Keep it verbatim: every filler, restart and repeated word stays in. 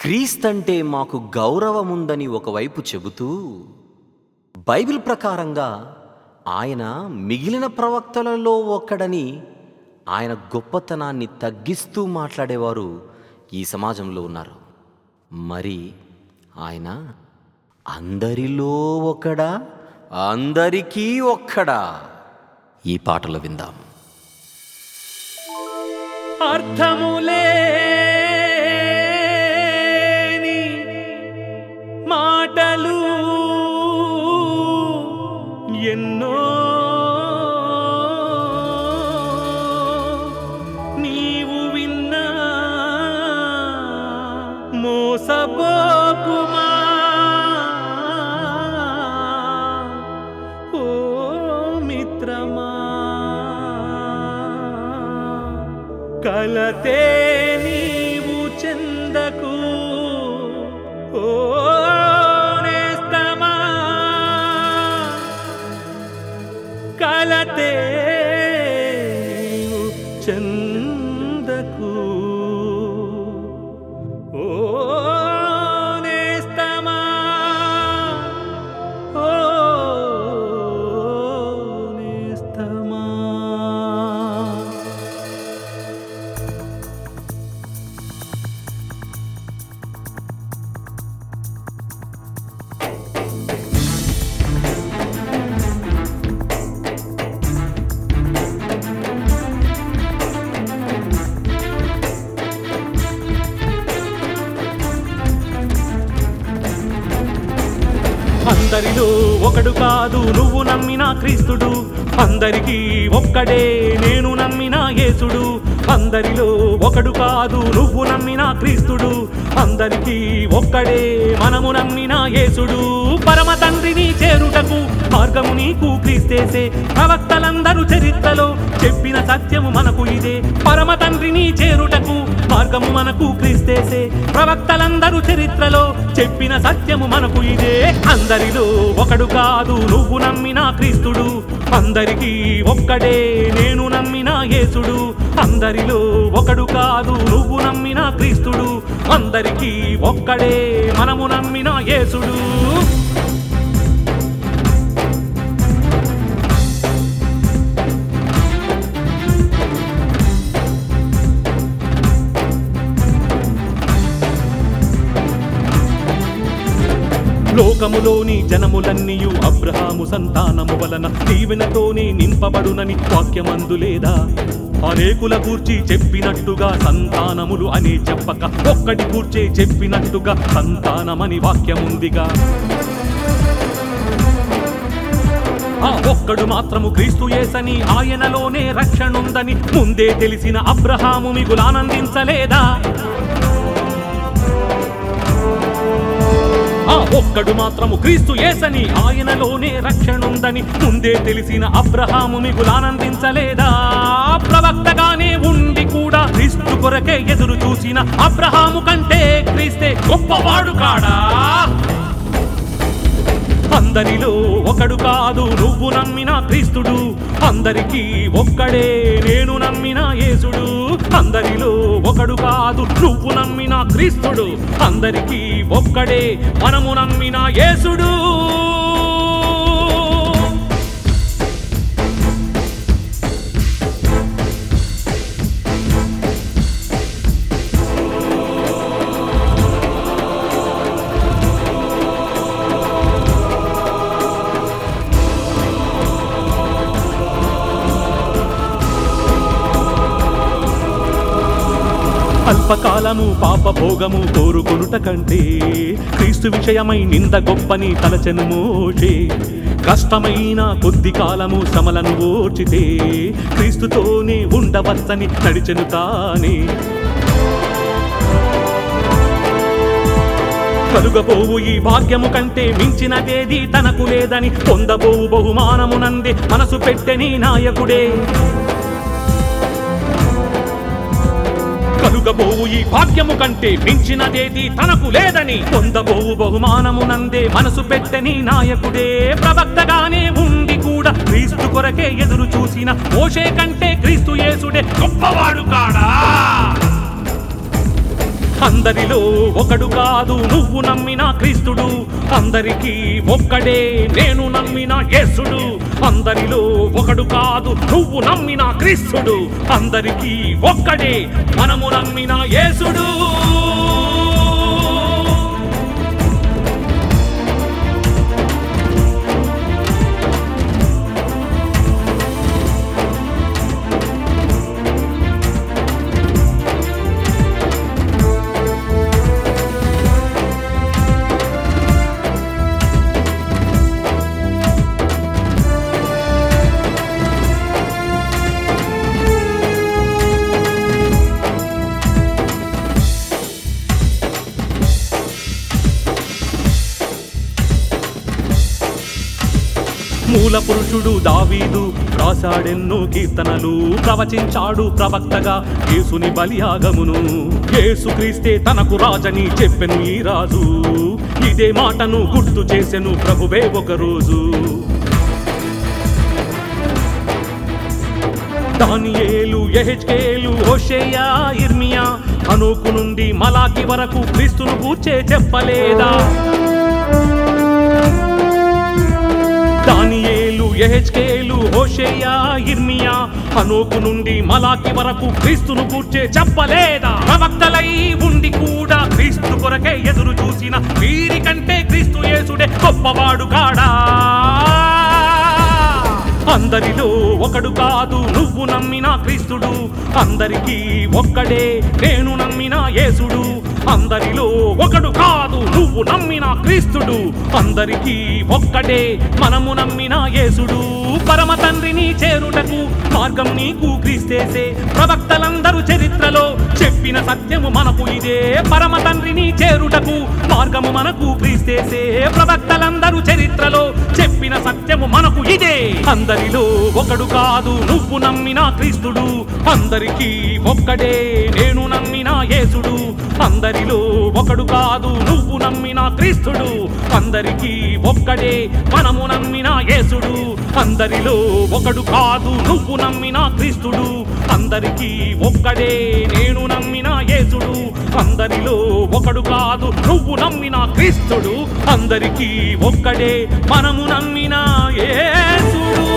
క్రీస్తంటే మాకు గౌరవముందని ఒకవైపు చెబుతూ, బైబిల్ ప్రకారంగా ఆయన మిగిలిన ప్రవక్తలలో ఒక్కడని ఆయన గొప్పతనాన్ని తగ్గిస్తూ మాట్లాడేవారు ఈ సమాజంలో ఉన్నారు. మరి ఆయన అందరిలో ఒకడా, అందరికీ ఒక్కడా? ఈ పాటలో విందాం. అర్థములేని మాటలు ఎన్నో నీవు విన్నా మోసపోకుమా ఓ మిత్రమా. కలతే నీవు చెందకు ఓ నేస్తమా, కలతే నీవు చెందకు ఓ నేస్తమా, ఓ నేస్తమా. అందరిలో ఒకడు కాదు నువ్వు నమ్మిన క్రీస్తుడు, అందరికీ ఒక్కడే నేను నమ్మిన యేసుడు. అందరిలో ఒకడు కాదు నువ్వు నమ్మిన క్రీస్తుడు, అందరికీ ఒక్కడే మనము నమ్మిన యేసుడు. పరమ తండ్రిని చేరుటకు మార్గము నీకు క్రీస్తేసే, ప్రవక్తలందరూ చరిత్రలో చెప్పిన సత్యము మనకు ఇదే. పరమ తండ్రిని చేరుటకు మార్గము మనకు క్రీస్తేసే, ప్రవక్తలందరూ చరిత్రలో చెప్పిన సత్యము మనకు ఇదే. అందరిలో ఒకడు కాదు నువ్వు నమ్మిన క్రీస్తుడు, అందరికీ ఒక్కడే నేను నమ్మిన యేసుడు. అందరిలో ఒకడు కాదు నువ్వు నమ్మిన క్రీస్తుడు, అందరికీ ఒక్కడే మనము నమ్మిన యేసుడు. లోకములోని జనములన్నీయు అబ్రహాము సంతానము వలన దీవెనతోనే నింపబడునని వాక్యమందు లేదా? అనేకుల గూర్చి చెప్పినట్టుగా సంతానములు అని చెప్పక ఒక్కడి కూర్చే చెప్పినట్టుగా సంతానమని వాక్యముందిగా. ఆ ఒక్కడు మాత్రము క్రీస్తు యేసని, ఆయనలోనే రక్షణుందని ముందే తెలిసిన అబ్రహాము మిగులు ఆనందించలేదా? ఆ ఒక్కడు మాత్రము క్రీస్తు యేసని, ఆయనలోనే రక్షణుందని ముందే తెలిసిన అబ్రహాము మిగులు ఆనందించలేదా? ప్రవక్తగానే ఉండి కూడా క్రీస్తు కొరకే ఎదురు చూసిన అబ్రహాము కంటే క్రీస్తే గొప్పవాడు కాడా? అందరిలో ఒకడు కాదు నువ్వు నమ్మిన క్రీస్తుడు, అందరికీ ఒక్కడే నేను నమ్మిన యేసుడు. అందరిలో ఒకడు కాదు నువ్వు నమ్మిన క్రీస్తుడు, అందరికీ ఒక్కడే మనము నమ్మిన యేసుడు. అల్పకాలము పాపభోగము కోరుకొనుట కంటే క్రీస్తు విషయమై నింద గొప్పని తలచెను మోషే. కష్టమైన కొద్ది కాలము శ్రమలను ఓర్చితే క్రీస్తుతోనే ఉండవచ్చని నడిచెను తానే. కలుగబోవు ఈ భాగ్యము కంటే మించినదేది తనకు లేదని పొందబోవు బహుమానమునందే మనసు పెట్టెని నాయకుడే. కలుగబోవు ఈ భాగ్యము కంటే మించినదేది తనకు లేదని పొందబోవు బహుమానమునందే మనసు పెట్టని నాయకుడే. ప్రవక్తగానే ఉండి కూడా క్రీస్తు కొరకే ఎదురు చూసిన మోషే కంటే క్రీస్తు యేసుడే గొప్పవాడు కాడా? అందరిలో ఒకడు కాదు నువ్వు నమ్మిన క్రీస్తుడు, అందరికీ ఒక్కడే నేను నమ్మిన యేసుడు. అందరిలో ఒకడు కాదు నువ్వు నమ్మిన క్రీస్తుడు, అందరికీ ఒక్కడే మనము నమ్మిన యేసుడు. మూల పురుషుడు దావీదు రాశాడెన్నో కీర్తనలు, ప్రవచించాడు ప్రవక్తగా యేసుని బలియాగమును. యేసుక్రీస్తే తనకు రాజని చెప్పెను ఈ రాజు, ఇదే మాటను గుర్తు చేసెను ప్రభువే ఒకరోజు. దానియేలు, యెహెజ్కేలు, హోషేయ, ఇర్మియా, హనోకు నుండి మలాకి వరకు క్రీస్తును గూర్చే చెప్పలేదా? దానియేలు, యెహెజ్కేలు, హోషేయ, ఇర్మియా, హనోకు నుండి మలాకి వరకు క్రీస్తును గూర్చే చెప్పలేదా? ప్రవక్తలై ఉండి కూడా క్రీస్తు కొరకే ఎదురు చూసిన వీరి కంటే క్రీస్తు యేసుడే గొప్పవాడు కాడా? అందరిలో ఒకడు కాదు నువ్వు నమ్మిన క్రీస్తుడు, అందరికీ ఒక్కడే నేను నమ్మిన యేసుడు. అందరిలో ఒకడు కాదు నువ్వు నమ్మిన క్రీస్తుడు, అందరికీ ఒక్కడే మనము నమ్మిన యేసుడు. పరమ తండ్రిని చేరుటకు మార్గం నీకు క్రీస్తేసే, ప్రవక్తలందరూ చరిత్రలో చెప్పిన సత్యము మనకు ఇదే. పరమ తండ్రిని చేరుటకు మార్గము మనకు క్రీస్తేసే, ప్రవక్తలందరూ చరిత్రలో చెప్పిన సత్యము మనకు ఇదే. అందరిలో ఒకడు కాదు నువ్వు నమ్మిన క్రీస్తుడు, అందరికీ ఒక్కడే నేను నమ్మిన యేసుడు. అందరిలో ఒకడు కాదు నువ్వు నమ్మిన క్రీస్తుడు, అందరికీ ఒక్కడే మనము నమ్మిన యేసుడు. అందరిలో ఒకడు కాదు నువ్వు నమ్మిన క్రీస్తుడు, అందరికీ ఒక్కడే నేను నమ్మిన యేసుడు. అందరిలో ఒకడు కాదు నువ్వు నమ్మిన క్రీస్తుడు, అందరికీ ఒక్కడే మనము నమ్మిన యేసుడు.